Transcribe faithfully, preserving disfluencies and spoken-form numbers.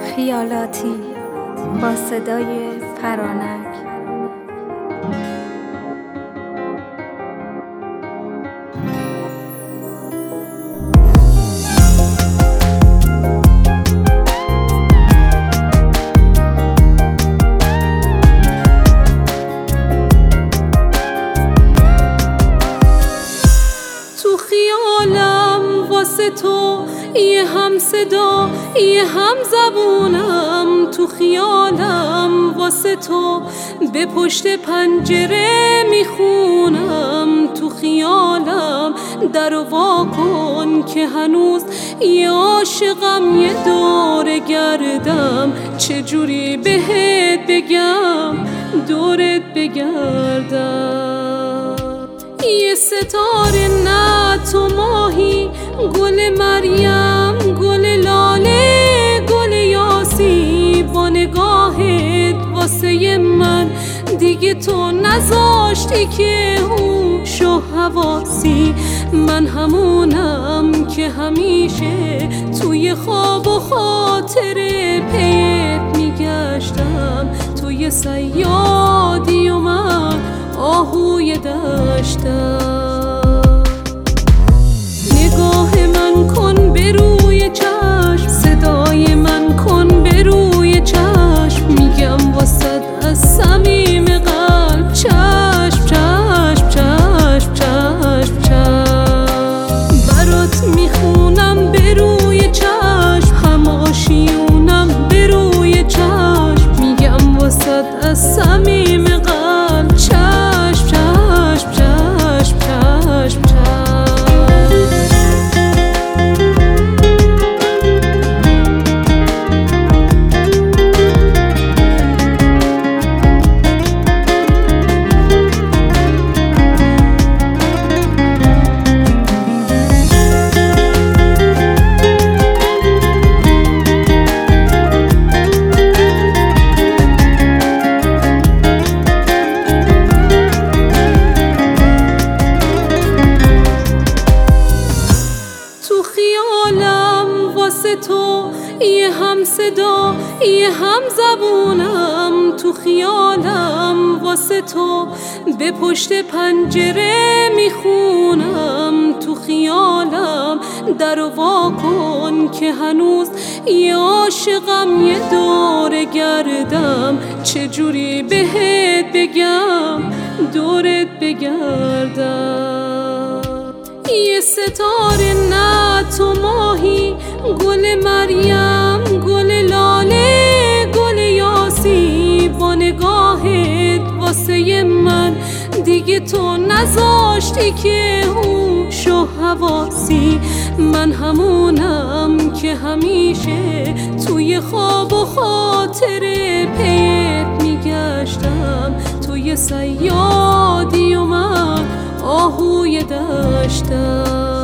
خیالاتی با صدای فرانک. تو خیالم واسه تو یه هم صدا یه هم زبونم، تو خیالم واسه تو به پشت پنجره میخونم، تو خیالم درو وا کن که هنوز یه عاشقم، یه دور گردم چجوری بهت بگم دورت بگردم. یه ستاره نه تو ماهی، گل مریم گل لاله گل یاسی، با نگاهت واسه من دیگه تو نذاشتی که هوش و حواسی. من همونم که همیشه توی خواب و خاطره پیت میگشتم، توی صیادی و من آهوی داشتم. نگاه من کن به روی چشم، صدای من کن به روی چشم، میگم واسد از صمیم قلب چشم چشم چشم چشم چشم. برات میخونم به روی چشم، هماشیونم به روی چشم، میگم واسد از صمیم قلب چشم. تو یه هم صدا یه هم زبونم، تو خیالم واسه تو به پشت پنجره میخونم، تو خیالم درو وا کن که هنوز یه عاشقم، یه دور گردم چجوری بهت بگم دورت بگردم. یه ستاره نه تو ماهی، گل مریم گل لاله گل یاسی، با نگاهت واسه من دیگه تو نذاشتی که هوش و حواسی. من همونم که همیشه توی خواب و خاطره پیت میگشتم، توی صیادی و من آهوی داشتم.